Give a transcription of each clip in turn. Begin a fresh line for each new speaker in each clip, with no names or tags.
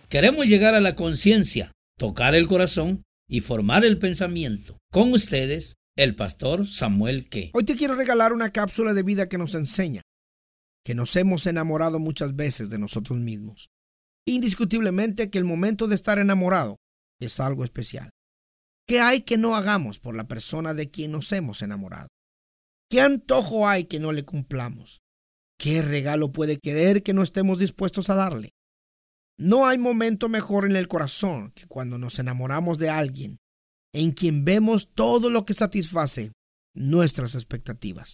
Queremos llegar a la conciencia, tocar el corazón y formar el pensamiento. Con ustedes, el pastor Samuel Ke.
Hoy te quiero regalar una cápsula de vida que nos enseña que nos hemos enamorado muchas veces de nosotros mismos. Indiscutiblemente que el momento de estar enamorado es algo especial. ¿Qué hay que no hagamos por la persona de quien nos hemos enamorado? ¿Qué antojo hay que no le cumplamos? ¿Qué regalo puede querer que no estemos dispuestos a darle? No hay momento mejor en el corazón que cuando nos enamoramos de alguien en quien vemos todo lo que satisface nuestras expectativas.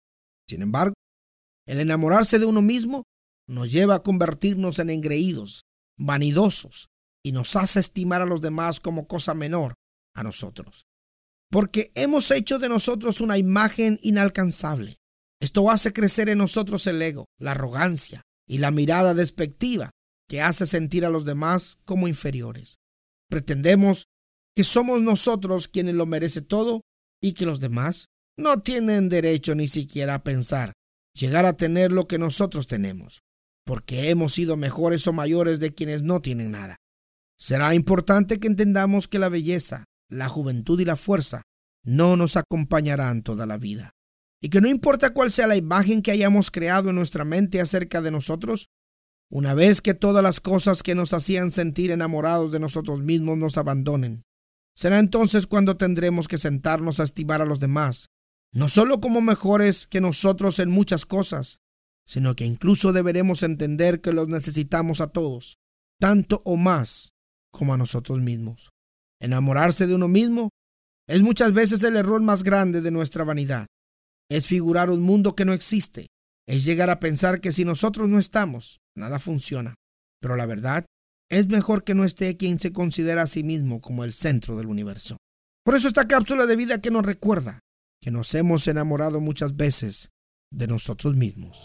Sin embargo, el enamorarse de uno mismo nos lleva a convertirnos en engreídos, vanidosos, y nos hace estimar a los demás como cosa menor a nosotros. Porque hemos hecho de nosotros una imagen inalcanzable. Esto hace crecer en nosotros el ego, la arrogancia y la mirada despectiva que hace sentir a los demás como inferiores. Pretendemos que somos nosotros quienes lo merecen todo y que los demás no tienen derecho ni siquiera a pensar llegar a tener lo que nosotros tenemos, porque hemos sido mejores o mayores de quienes no tienen nada. Será importante que entendamos que la belleza, la juventud y la fuerza no nos acompañarán toda la vida, y que no importa cuál sea la imagen que hayamos creado en nuestra mente acerca de nosotros, una vez que todas las cosas que nos hacían sentir enamorados de nosotros mismos nos abandonen, será entonces cuando tendremos que sentarnos a estimar a los demás, no solo como mejores que nosotros en muchas cosas, sino que incluso deberemos entender que los necesitamos a todos, tanto o más como a nosotros mismos. Enamorarse de uno mismo es muchas veces el error más grande de nuestra vanidad. Es figurar un mundo que no existe. Es llegar a pensar que si nosotros no estamos, nada funciona. Pero la verdad, es mejor que no esté quien se considera a sí mismo como el centro del universo. Por eso esta cápsula de vida que nos recuerda que nos hemos enamorado muchas veces de nosotros mismos.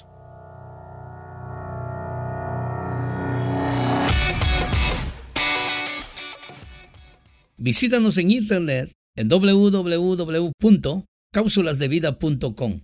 Visítanos en internet en www.cápsulasdevida.com